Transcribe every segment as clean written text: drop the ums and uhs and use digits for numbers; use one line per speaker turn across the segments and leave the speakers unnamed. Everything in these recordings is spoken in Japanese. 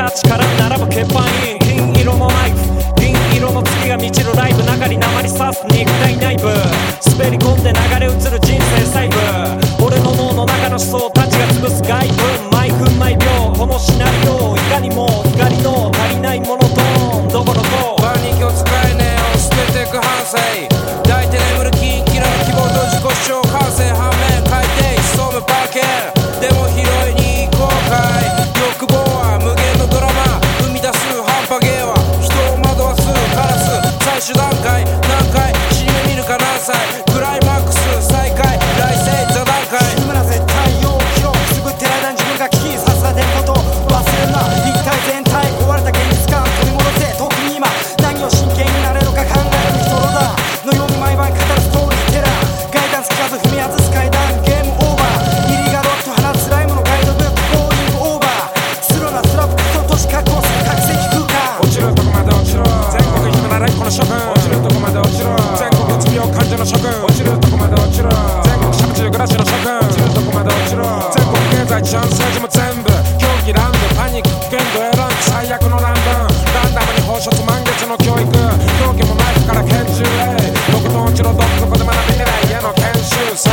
な力並ぶ欠板イン銀色のナイフ銀色の月が満ちるライブ中に鉛刺す肉体内部滑り込んで流れ移る人生細部俺の脳の中の思想たちが潰す外分毎分毎秒このシナリオいかにも光の足りないモノトーンどころと
万人今日使えねえを捨ててく反省抱いて眠るキンキラの希望と自己主張感性反面海底潜むパーケーでも拾いに行こうかい欲望は無限のドラマ生み出す半端芸は人を惑わすカラス最終段階何回死に目見るか何歳クライマックス再開来世座談会
死ぬな絶対要記録くすぶってる間に自分が危機させられること忘れるな一体全体壊れた現実感取り戻せ特に今何を真剣になれるか考える人のだのように毎晩語るストーリーテラーガイダンス聞かず踏み外す階段ゲームオーバー入りがロッと放つライムのガイドブックボーリングオーバースローなスラップクソ都市確保する覚醒空間
落ちるとこまで落ちろ全国暇ならこの諸君落ちるとこまで落ちろ全国うつ病患者の諸君落ちるとこまで落ちろ全国しゃぶ中暮らしの諸君落ちるとこまで落ちろ全国経済治安政治も全部狂気乱舞パニック危険度選ん最悪の乱文ランダムに放射満月の教育狂気もナイフから拳銃へとことん落ちろどこで学び未来への研修生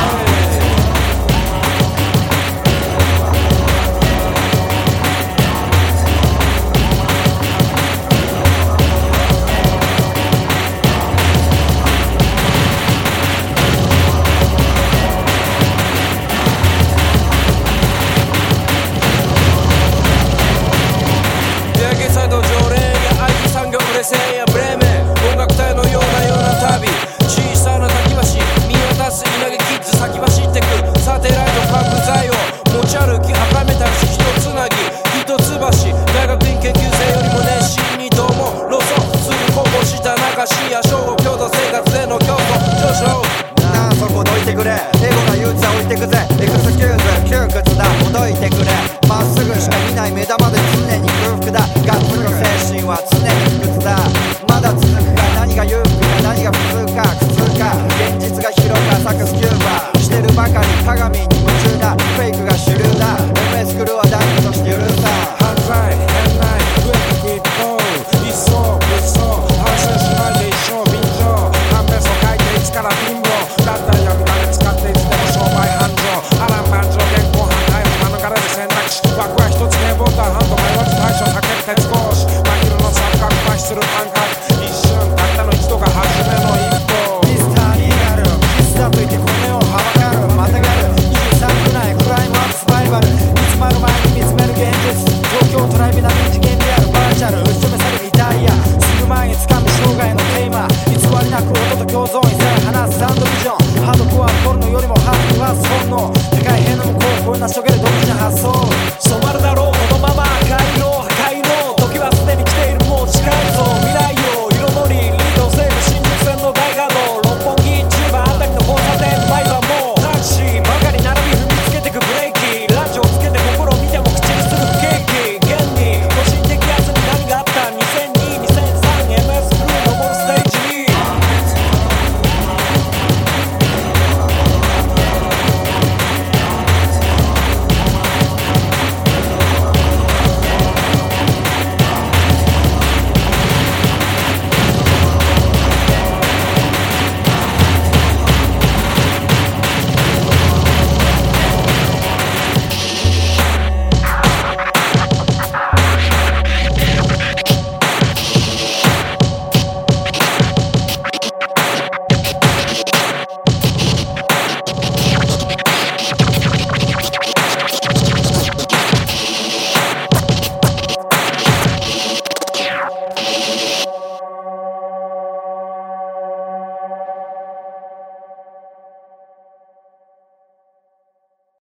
ブレーメン音楽隊のような旅小さな滝橋見渡す稲毛キッズ先走ってくサテライト核材を持ち歩き赤メタルし一つなぎ一橋大学院研究生よりも熱心にどうもロソすぐこぼした中市や小5共同生活での競争上昇
なあそこどいてくれエゴな憂鬱は置いてくぜエクスキューズ窮屈だほどいてくれまっすぐしか見ない目玉で常に空腹だガッツの精神は常に不屈だまだ続くか何が裕福か何が普通か苦痛か現実が広がサクスキューバしてるばかり鏡に夢中だフェイクが主流だ MS クルーは男女として許さ
犯罪変内増えてく一方一層物騒反省しないで一生便乗判別を書いていつから貧乏だったら闇金使っていつでも商売繁盛波乱万丈現行犯逮捕免れる選択肢枠は一つねボタンハンド迷わず対処避ける鉄格子真昼の錯覚麻痺する感覚一瞬たったの一度が初めの一歩
ミスターリーガルキスだと言ってこの世をはばかるまたがる23区内クライムアップスバイバル見つまる前に見つめる現実東京トライビナミ次元であるバーチャル打ち止めされるリタイアすぐ前に掴む生涯のテーマ偽りなく音と共存異性話すサウンドビジョンハードコア取るのよりもハードクラス本能世界平の向こうこんなしょげる独自な発想
染まるだろ